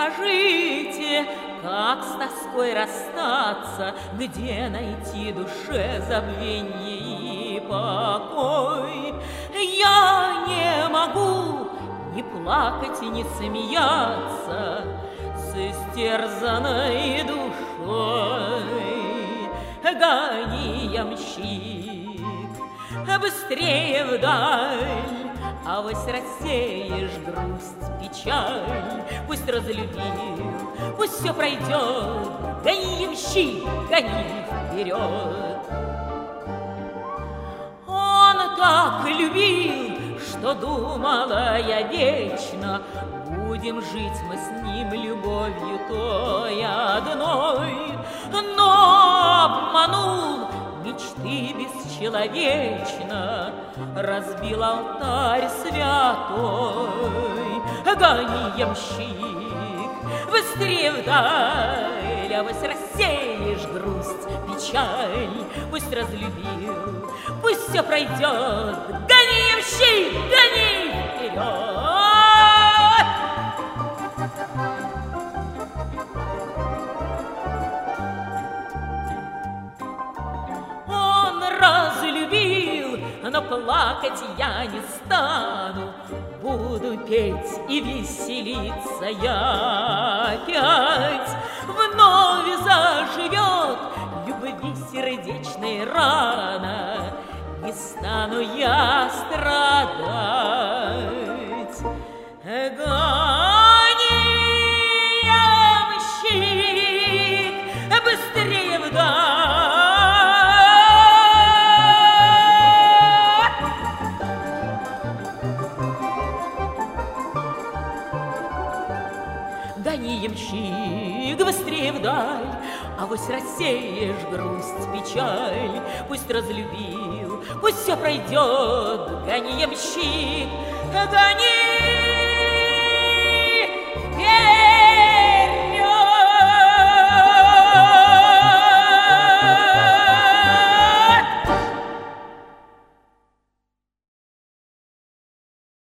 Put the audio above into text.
скажите, как с тоской расстаться, где найти душе забвенье и покой? Я не могу ни плакать, ни смеяться с истерзанной душой. Гони, ямщик, быстрее вдаль, авось рассеешь грусть, печаль. Пусть разлюбил, пусть все пройдет, гони, ямщик, гони вперед. Он так любил, что думала я вечно, будем жить мы с ним любовью той одной. Но обманул мечты бесчеловечно, разбил алтарь святой. Гони, ямщик, быстрее вдаль, авось рассеешь грусть, печаль. Пусть разлюбил, пусть все пройдет, гони, ямщик, гони вперед. Разлюбил, но плакать я не стану, буду петь и веселиться я опять. Вновь заживет любви сердечной рана, не стану я страдать. Гони, ямщик, быстрее вдаль. Гони, ямщик, быстрее вдаль, авось рассеешь грусть, печаль. Пусть разлюбил, пусть все пройдет, гони, ямщик, гони.